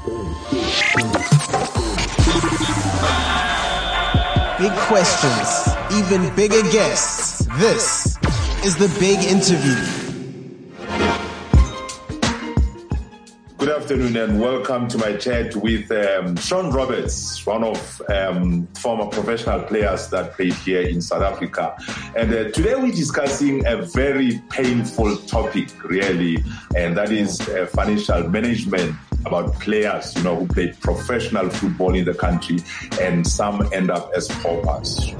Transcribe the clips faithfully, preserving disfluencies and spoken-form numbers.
Big questions, even bigger guests. This is The Big Interview. Good afternoon and welcome to my chat with um, Shaun Roberts, one of um, former professional players that played here in South Africa. And uh, today we're discussing a very painful topic, really, and that is uh, financial management, about players, you know, who play professional football in the country, and some end up as paupers.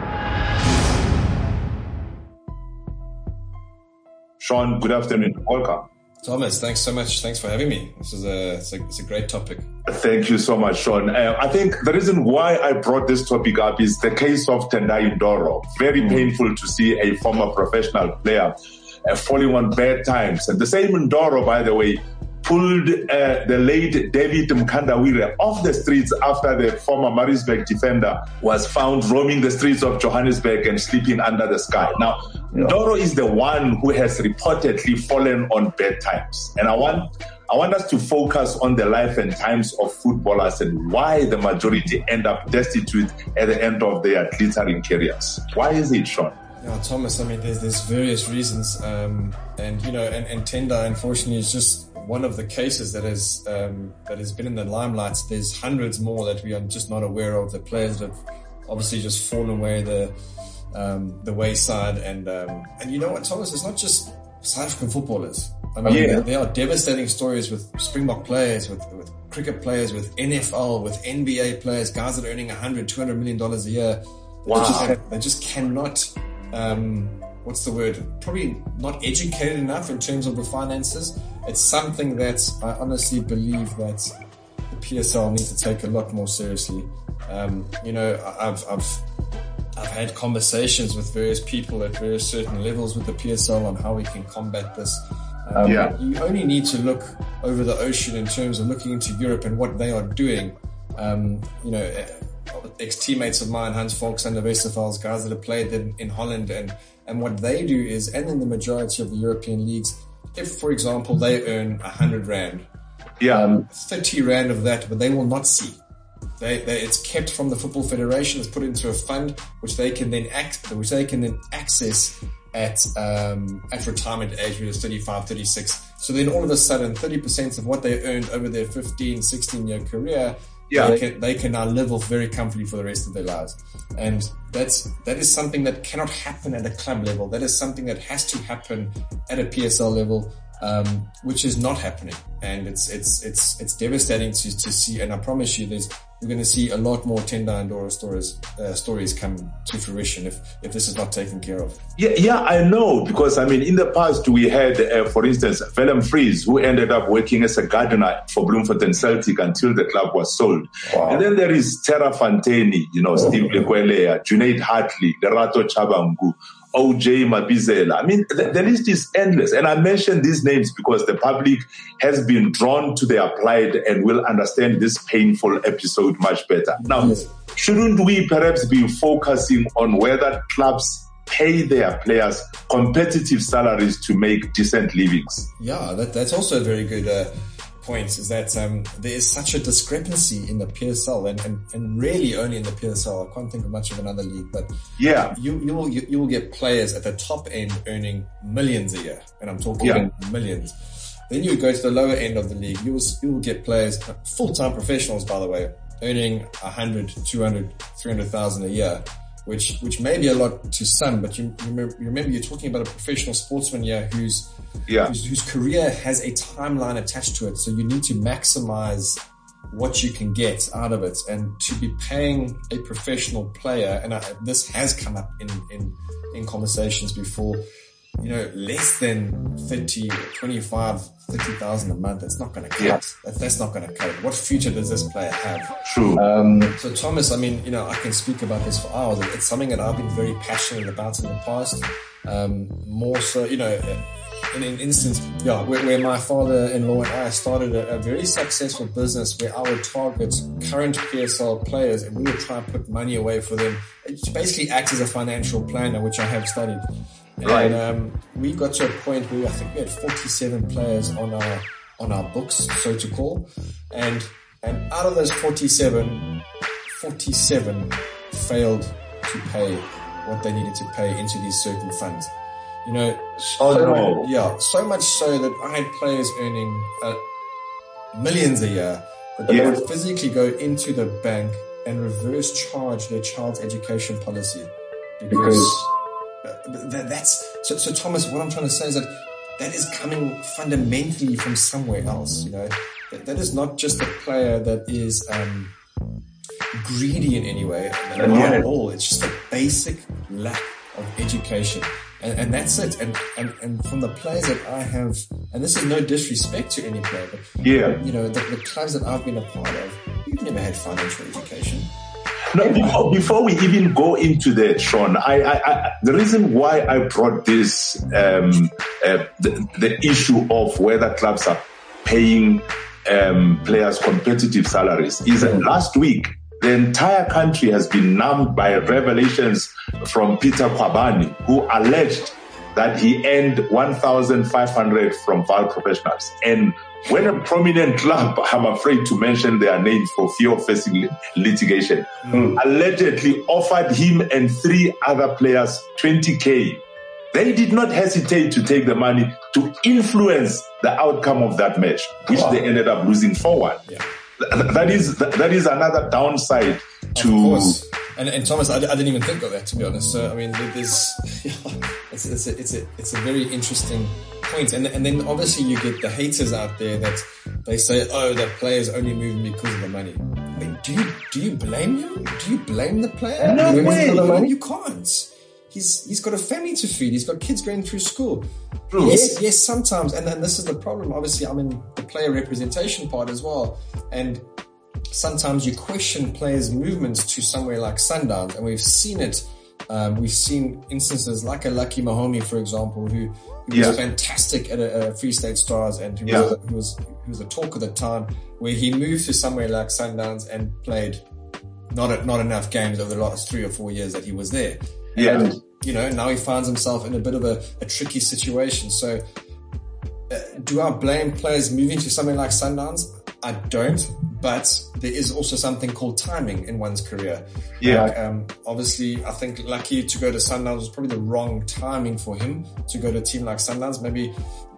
Shaun, good afternoon. Welcome. Thomas, thanks so much. Thanks for having me. This is a, it's a, it's a great topic. Thank you so much, Shaun. Uh, I think the reason why I brought this topic up is the case of Tendai Ndoro. Very mm. painful to see a former professional player uh, falling on bad times. And the same Ndoro, by the way, pulled uh, the late David Mkandawire off the streets after the former Maritzburg defender was found roaming the streets of Johannesburg and sleeping under the sky. Now, yeah. Ndoro is the one who has reportedly fallen on bad times. And I want I want us to focus on the life and times of footballers and why the majority end up destitute at the end of their glittering careers. Why is it, Shaun? Yeah, Thomas, I mean, there's, there's various reasons. Um, and, you know, and, and Tendai, unfortunately, is just one of the cases that has um, that has been in the limelight. There's hundreds more that we are just not aware of. The players that have obviously just fallen away the um, the wayside. And um, and you know what, Thomas? It's not just South African footballers. I mean, yeah. there, there are devastating stories with Springbok players, with, with cricket players, with N F L, with N B A players, guys that are earning one hundred, two hundred million dollars a year. They wow. just, they just cannot. Um, what's the word? Probably not educated enough in terms of the finances. It's something that I honestly believe that the P S L needs to take a lot more seriously. Um, you know, I've, I've, I've had conversations with various people at various certain levels with the P S L on how we can combat this. Um, yeah. You only need to look over the ocean in terms of looking into Europe and what they are doing. Um, you know, ex-teammates of mine, Hans Volks and the Westervels, guys that have played in, in Holland, and, and what they do is, and in the majority of the European leagues, if, for example, they earn one hundred rand, yeah. um, thirty rand of that, but they will not see. They, they, it's kept from the Football Federation, it's put into a fund, which they can then act, which they can then access at, um, at retirement age, which is thirty-five, thirty-six. So then all of a sudden, thirty percent of what they earned over their fifteen, sixteen year career, yeah. they can, they can now live off very comfortably for the rest of their lives. And that's, that is something that cannot happen at a club level. That is something that has to happen at a P S L level, um, which is not happening. And it's, it's, it's, it's devastating to, to see. And I promise you, there's, we're going to see a lot more Tendai Ndoro stories, uh, stories come to fruition if, if this is not taken care of. Yeah, yeah, I know, because I mean, in the past we had, uh, for instance, Willem Fries, who ended up working as a gardener for Bloemfontein Celtic until the club was sold. Wow. And then there is Terra Fanteni, you know, oh. Steve Lekwelea, Junaid Hartley, Lerato Chabangu, O J Mabizela. I mean, the, the list is endless. And I mention these names because the public has been drawn to their plight and will understand this painful episode much better. Now, yes. shouldn't we perhaps be focusing on whether clubs pay their players competitive salaries to make decent livings? Yeah, that, that's also a very good uh, point, is that um, there is such a discrepancy in the P S L, and, and, and really only in the P S L. I can't think of much of another league, but yeah, you, you will you, you will get players at the top end earning millions a year, and I'm talking yeah. millions. Then you go to the lower end of the league, you will, you will get players, full-time professionals, by the way, earning one hundred, two hundred, three hundred thousand a year, which, which may be a lot to some, but you, you remember, you remember you're talking about a professional sportsman here who's, yeah. whose, whose career has a timeline attached to it. So you need to maximize what you can get out of it, and to be paying a professional player. And I, this has come up in, in, in conversations before, you know, less than thirty, twenty-five, thirty thousand a month. That's not going to cut. Yeah. That, that's not going to cut. What future does this player have? True. Um, so Thomas, I mean, you know, I can speak about this for hours. It's something that I've been very passionate about in the past. Um, more so, you know, in an instance, yeah, where, where my father-in-law and I started a, a very successful business where I would target current P S L players and we would try and put money away for them. It basically acts as a financial planner, which I have studied. Right. And um, we got to a point where I think we had forty-seven players on our on our books, so to call. And, and out of those forty-seven, forty-seven failed to pay what they needed to pay into these certain funds. You know, oh, so no. much, yeah, so much so that I had players earning uh, millions a year that they Yeah. would physically go into the bank and reverse charge their child's education policy because uh, that, that's so, so. Thomas, what I'm trying to say is that that is coming fundamentally from somewhere else. You know, that, that is not just a player that is um, greedy in any way. Not Yeah. at all. It's just a basic lack of education. And, and that's it. And, and, and from the players that I have, and this is no disrespect to any player, but Yeah. you know, the, the clubs that I've been a part of, you've never had financial education. No, before, before we even go into that, Sean, I, I, I the reason why I brought this, um, uh, the, the issue of whether clubs are paying um, players competitive salaries is that last week, the entire country has been numbed by revelations from Peter Kwabani, who alleged that he earned one thousand five hundred from Val Professionals. And when a prominent club, I'm afraid to mention their names for fear of facing litigation, mm. allegedly offered him and three other players twenty K, they did not hesitate to take the money to influence the outcome of that match, which wow. they ended up losing four one. Yeah. That is that is another downside to. Of course. And, and Thomas, I, I didn't even think of that, to be honest. So I mean, there's it's it's a, it's a it's a very interesting point. And and then obviously you get the haters out there that they say, oh, that player's only moving because of the money. I mean, do you do you blame him? Do you blame the player? No you way. For the money? You can't. He's he's got a family to feed. He's got kids going through school. True. Yes, yes, sometimes, and then this is the problem. Obviously, I'm in the player representation part as well, and sometimes you question players' movements to somewhere like Sundowns, and we've seen it. Um, we've seen instances like a Lucky Mahomie, for example, who, who yeah. was fantastic at a, a Free State Stars, and who, yeah. was, who was who was the talk of the town, where he moved to somewhere like Sundowns and played not not enough games over the last three or four years that he was there. Yeah. And, you know, now he finds himself in a bit of a, a tricky situation. So, uh, do I blame players moving to something like Sundowns? I don't, but there is also something called timing in one's career. Yeah. Like, um, obviously, I think Lucky to go to Sundowns was probably the wrong timing for him to go to a team like Sundowns. Maybe,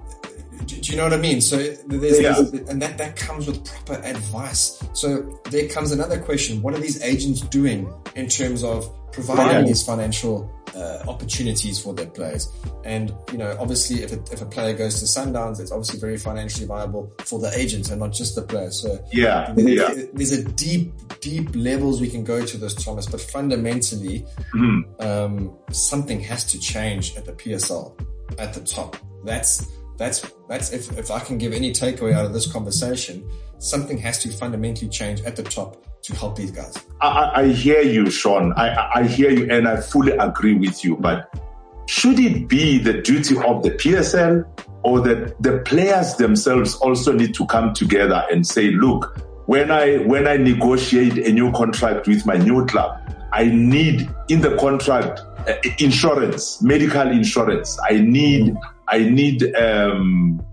do, do you know what I mean? So, there's, yeah. there's, and that, that comes with proper advice. So, there comes another question. What are these agents doing in terms of providing yeah. these financial uh, opportunities for their players? And, you know, obviously if a, if a player goes to Sundowns, it's obviously very financially viable for the agent and not just the player. So yeah, there's, yeah. there's a deep, deep levels we can go to this, Thomas, but fundamentally, mm-hmm. um, something has to change at the P S L, at the top. That's, that's, that's, if, if I can give any takeaway out of this conversation, something has to fundamentally change at the top to help these guys. I, I hear you, Sean. I, I hear you, and I fully agree with you. But should it be the duty of the P S L, or that the players themselves also need to come together and say, look, when I when I negotiate a new contract with my new club, I need in the contract uh, insurance, medical insurance. I need I need um,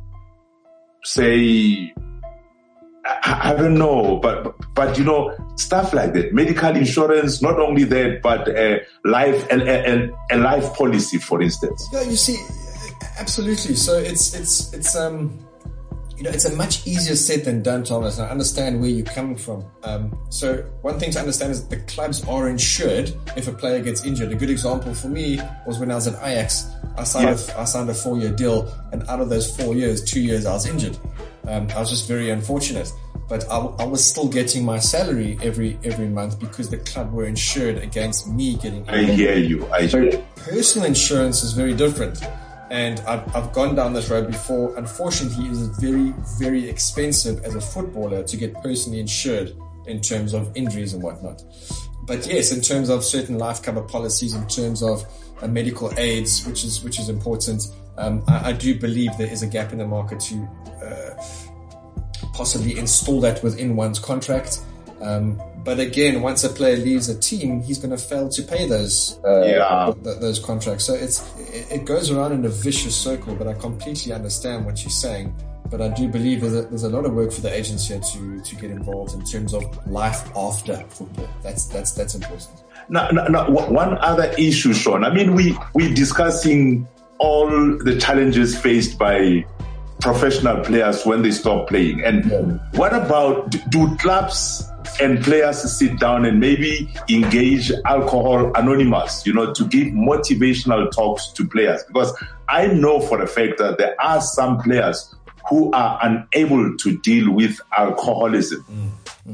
say. I, I don't know, but, but but you know, stuff like that, medical insurance. Not only that, but a life a, a, a life policy, for instance. Yeah, you see, absolutely. So it's it's it's um, you know, it's a much easier said than done, Thomas. And I understand where you're coming from. Um, so one thing to understand is that the clubs are insured if a player gets injured. A good example for me was when I was at Ajax. I signed yes. a, I signed a four-year deal, and out of those four years, two years I was injured. Um, I was just very unfortunate, but I, I was still getting my salary every every month because the club were insured against me getting injured. I hear you. I so hear you. Personal insurance is very different, and I've, I've gone down this road before. Unfortunately, it is very, very expensive as a footballer to get personally insured in terms of injuries and whatnot. But yes, in terms of certain life cover policies, in terms of uh, medical aids, which is which is important. Um, I, I do believe there is a gap in the market to uh, possibly install that within one's contract. Um, but again, once a player leaves a team, he's going to fail to pay those uh, yeah. th- those contracts. So it's it, it goes around in a vicious circle. But I completely understand what you're saying. but I do believe there's a, there's a lot of work for the agents here to, to get involved in terms of life after football. That's, that's, that's important. Now, now, now, one other issue, Sean. I mean, we, we're discussing all the challenges faced by professional players when they stop playing. And yeah. what about, do clubs and players sit down and maybe engage Alcohol Anonymous, you know, to give motivational talks to players? Because I know for a fact that there are some players who are unable to deal with alcoholism. Mm,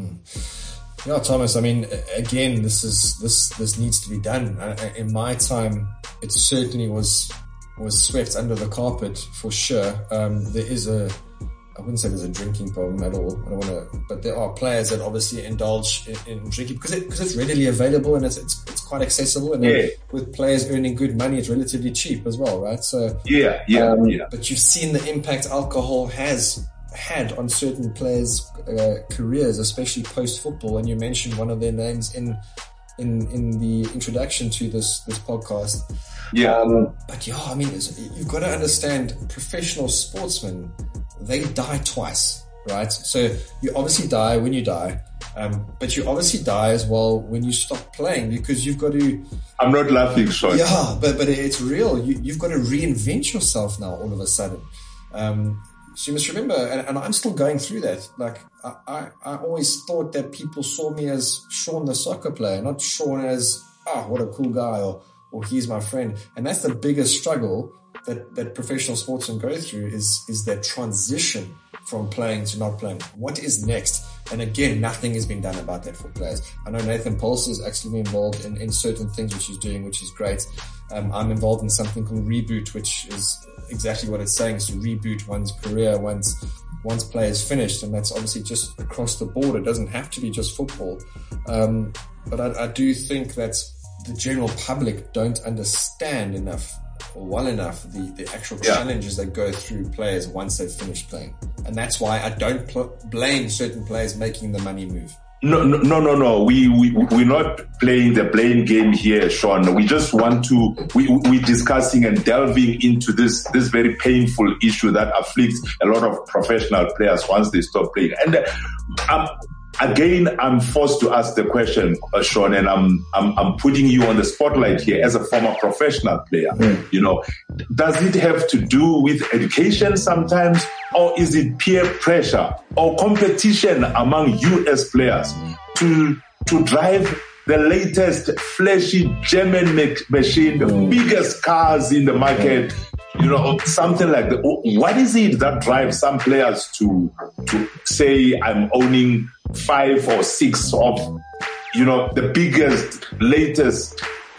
mm. Yeah, Thomas, I mean, again, this is, this, this needs to be done. In my time, it certainly was, was swept under the carpet for sure. Um, there is a, I wouldn't say there's a drinking problem at all. I don't want to, but there are players that obviously indulge in, in drinking because it, because it's readily available and it's, it's, it's quite accessible. And yeah. with players earning good money, it's relatively cheap as well, right? So, yeah, yeah, um, yeah. But you've seen the impact alcohol has had on certain players' uh, careers, especially post-football. And you mentioned one of their names in, in, in the introduction to this, this podcast. Yeah. Um, but yeah, I mean, it's, you've got to understand professional sportsmen, they die twice, right? So you obviously die when you die, um, but you obviously die as well when you stop playing because you've got to... I'm not laughing, Sean. Yeah, but, but it's real. You, you've got to reinvent yourself now all of a sudden. Um, so you must remember, and, and I'm still going through that. Like, I, I, I always thought that people saw me as Sean the soccer player, not Sean as, oh, what a cool guy, or, or he's my friend. And that's the biggest struggle that, that professional sportsmen go through is, is that transition from playing to not playing. What is next? And again, nothing has been done about that for players. I know Nathan Pulse is actually involved in, in certain things which he's doing, which is great. Um, I'm involved in something called Reboot, which is exactly what it's saying, is to reboot one's career once, once play is finished. And that's obviously just across the board. It doesn't have to be just football. Um, but I, I do think that the general public don't understand enough or well enough the, the actual yeah. challenges that go through players once they've finished playing. And that's why I don't pl- blame certain players making the money move. No, no, no, no, no. We, we, we're not playing the blame game here, Sean. We just want to, we, we're discussing and delving into this, this very painful issue that afflicts a lot of professional players once they stop playing. And uh, um, again, I'm forced to ask the question, uh, Sean, and I'm, I'm, I'm putting you on the spotlight here as a former professional player. Mm. You know, does it have to do with education sometimes, or is it peer pressure or competition among you as players to, to drive the latest flashy German machine, the mm. biggest cars in the market? You know, something like that. What is it that drives some players to, to say, I'm owning five or six of, you know, the biggest, latest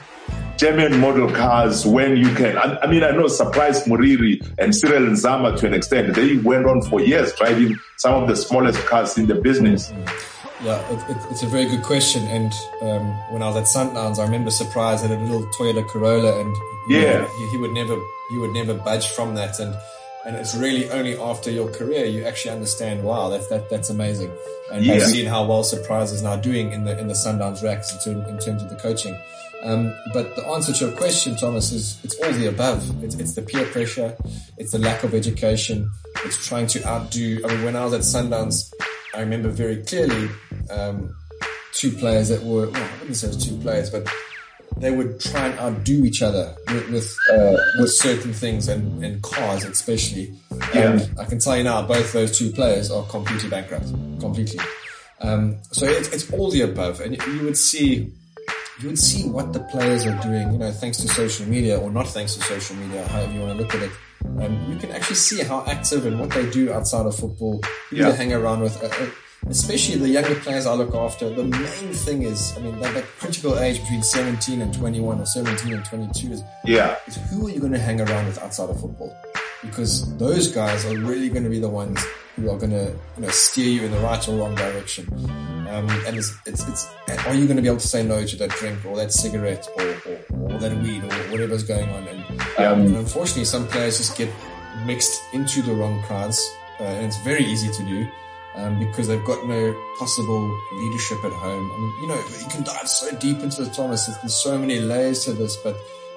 German model cars when you can? I, I mean, I know Surprise Muriri and Cyril Nzama to an extent. They went on for years driving some of the smallest cars in the business. Yeah, it, it, it's a very good question. And um, when I was at Sundowns, I remember Surprise had a little Toyota Corolla, and yeah, he, he would never, he would never budge from that. And and it's really only after your career you actually understand, wow, that's that that's amazing. And yeah. I've seen how well Surprise is now doing in the in the Sundowns racks in, term, in terms of the coaching. Um, but the answer to your question, Thomas, is it's all the above. It's, it's the peer pressure, it's the lack of education, it's trying to outdo. I mean, when I was at Sundowns, I remember very clearly um, two players that were, well, I wouldn't say it was two players, but they would try and outdo each other with with, uh, with certain things, and, and cars especially. And yeah. I can tell you now, both those two players are completely bankrupt, completely. Um, so it's, it's all the above, and you would see, you would see what the players are doing, you know, thanks to social media or not thanks to social media, however you want to look at it. Um, you can actually see how active and what they do outside of football, who yeah. they hang around with, uh, uh, especially the younger players I look after. The main thing is, I mean, that, that critical age between seventeen and twenty-one or seventeen and twenty-two is, yeah. is who are you going to hang around with outside of football? Because those guys are really going to be the ones who are going to, you know, steer you in the right or wrong direction. Um, and it's, it's, it's, are you going to be able to say no to that drink or that cigarette or, or, or that weed or whatever's going on? And, yeah. um, and unfortunately, some players just get mixed into the wrong crowds, uh, and it's very easy to do. Um, because they've got no possible leadership at home. I mean, you know, you can dive so deep into the Thomas. There's so many layers to this, but,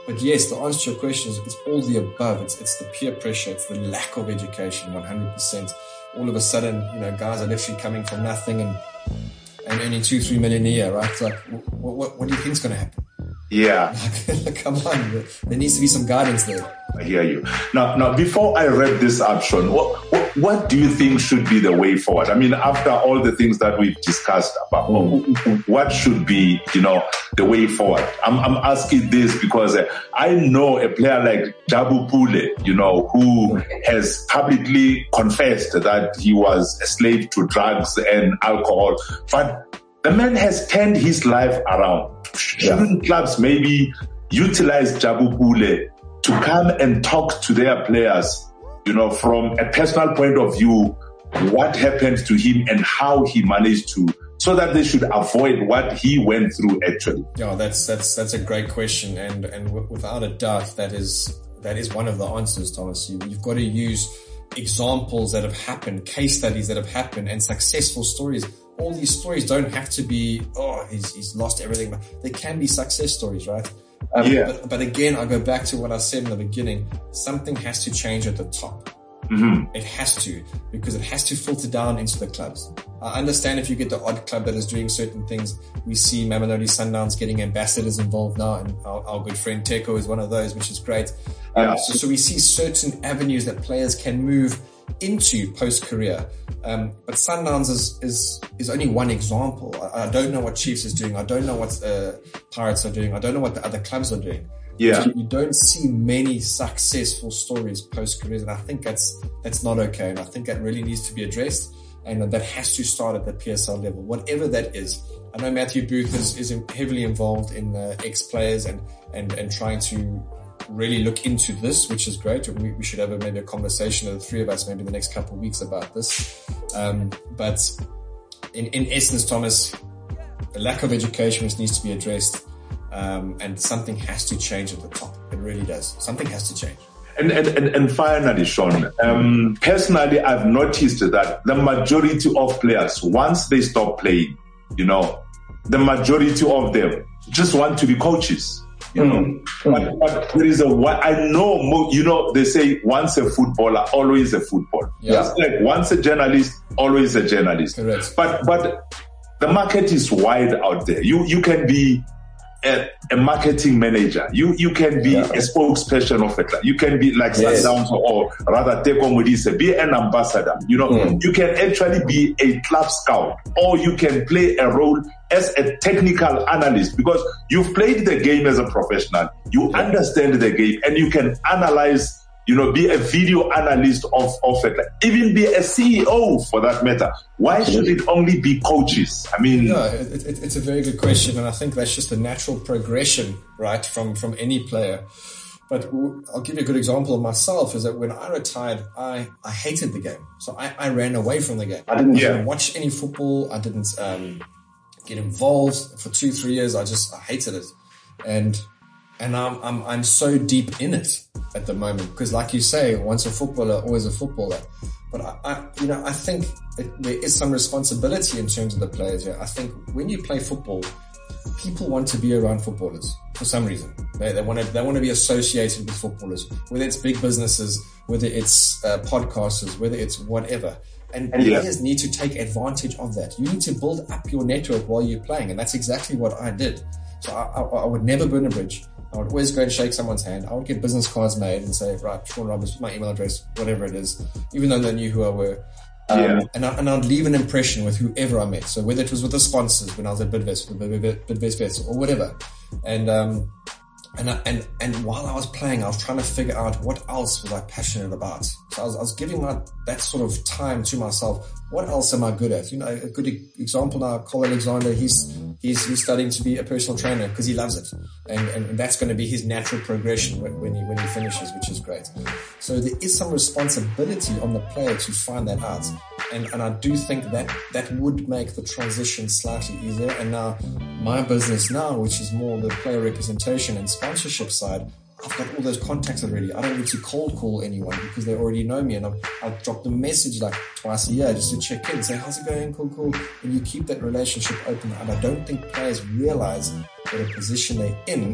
but yes, the answer to your question is it's all the above. It's, it's the peer pressure. It's the lack of education, one hundred percent. All of a sudden, you know, guys are literally coming from nothing and, and earning two, three million a year, right? It's like, what, what, what do you think's going to happen? Yeah. Come on. There needs to be some guidance there. I hear you. Now, now, before I wrap this up, Sean, what, what, what do you think should be the way forward? I mean, after all the things that we've discussed about, mm. what should be, you know, the way forward? I'm, I'm asking this because uh, I know a player like Jabu Pule, you know, who has publicly confessed that he was a slave to drugs and alcohol, but the man has turned his life around. Shouldn't yeah. clubs maybe utilize Jabu Pule to come and talk to their players, you know, from a personal point of view, what happened to him and how he managed to, so that they should avoid what he went through actually? Yeah, that's, that's, that's a great question. And, and w- without a doubt, that is, that is one of the answers, Thomas. You, you've got to use examples that have happened, case studies that have happened, and successful stories. All these stories don't have to be, oh, he's, he's lost everything. They can be success stories, right? Um, yeah. But, but again, I go back to what I said in the beginning. Something has to change at the top. Mm-hmm. It has to, because it has to filter down into the clubs. I understand if you get the odd club that is doing certain things. We see Mamelodi Sundowns getting ambassadors involved now, and our, our good friend Teko is one of those, which is great. Um, yeah. so, so we see certain avenues that players can move into post-career. Um, but Sundowns is, is, is only one example. I, I don't know what Chiefs is doing. I don't know what, uh, Pirates are doing. I don't know what the other clubs are doing. Yeah. So you don't see many successful stories post-career. And I think that's, that's not okay. And I think that really needs to be addressed. And that has to start at the P S L level, whatever that is. I know Matthew Booth is, is heavily involved in uh, ex-players and, and, and trying to really look into this, which is great. We, we should have a, maybe a conversation of the three of us, maybe the next couple of weeks about this. Um, but in, in essence, Thomas, the lack of education which needs to be addressed, um, and something has to change at the top. It really does. Something has to change. And, and, and, and finally, Sean, um, personally, I've noticed that the majority of players, once they stop playing, you know, the majority of them just want to be coaches. You know, mm-hmm. but, but there is a, I know, you know, they say once a footballer, always a footballer. Yeah. Just like once a journalist, always a journalist. Correct. But, but the market is wide out there. You, you can be a, a marketing manager. You, you can be yeah. a spokesperson of a club. You can be like yes. Sundowns or rather Teko Modise, be an ambassador. You know, mm. you can actually be a club scout, or you can play a role as a technical analyst, because you've played the game as a professional. You yeah. understand the game and you can analyze, you know, be a video analyst of, of it, even be a C E O for that matter. Why should it only be coaches? I mean, yeah, it, it, it's a very good question. And I think that's just a natural progression, right? From, from any player. But I'll give you a good example of myself is that when I retired, I, I hated the game. So I, I ran away from the game. I didn't yeah. watch any football. I didn't, um, get involved for two, three years. I just, I hated it. And, and I'm, I'm, I'm so deep in it at the moment. Because like you say, once a footballer, always a footballer. But I, I you know, I think it, there is some responsibility in terms of the players here. I think when you play football, people want to be around footballers for some reason. They, they want to, they want to be associated with footballers, whether it's big businesses, whether it's uh, podcasters, whether it's whatever. And yeah. players need to take advantage of that. You need to build up your network while you're playing. And that's exactly what I did. So I, I, I would never burn a bridge. I would always go and shake someone's hand. I would get business cards made and say, right, Sean Roberts, my email address, whatever it is, even though they knew who I were. Um, yeah. and, I, and I'd leave an impression with whoever I met. So whether it was with the sponsors when I was at Bidvest, with Bidvest Bets or whatever. And, um, And, I, and, and while I was playing, I was trying to figure out what else was I passionate about. So I was, I was giving my, that sort of time to myself. What else am I good at? You know, a good example now, Cole Alexander, he's, he's, he's studying to be a personal trainer because he loves it. And, and, and that's going to be his natural progression when, when he, when he finishes, which is great. So there is some responsibility on the player to find that out. And, and I do think that that would make the transition slightly easier. And now my business now, which is more the player representation and sponsorship side, I've got all those contacts already. I don't need to cold call anyone because they already know me, and I'll, I'll drop them a message like twice a year just to check in and say, how's it going? Cool, cool. And you keep that relationship open. And I don't think players realize what a position they're in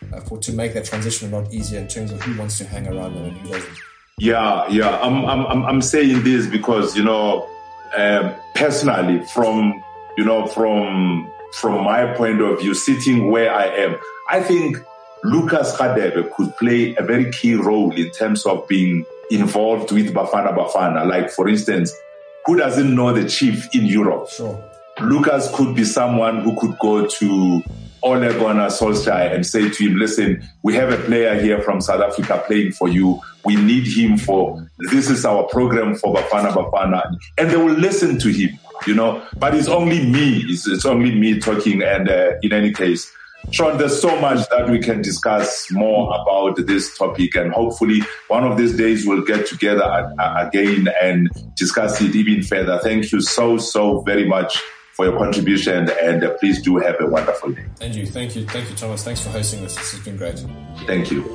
uh, for to make that transition a lot easier in terms of who wants to hang around them and who doesn't? Yeah, yeah. I'm, I'm, I'm saying this because, you know, um, personally, from, you know, from, from my point of view, sitting where I am, I think Lucas Radebe could play a very key role in terms of being involved with Bafana Bafana. Like, for instance, who doesn't know the chief in Europe? Sure. Lucas could be someone who could go to Ole Gunnar Solskjaer and say to him, listen, we have a player here from South Africa playing for you. We need him for, this is our program for Bafana Bafana. And they will listen to him, you know, but it's only me. It's, it's only me talking. And uh, in any case, Sean, there's so much that we can discuss more about this topic, and hopefully one of these days we'll get together again and discuss it even further. Thank you so, so very much for your contribution, and uh, please do have a wonderful day. And you, thank you, thank you, Thomas. Thanks for hosting this. This has been great. Thank you.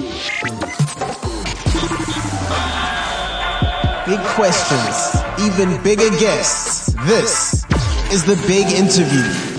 Big questions, even bigger guests. This is The Big Interview.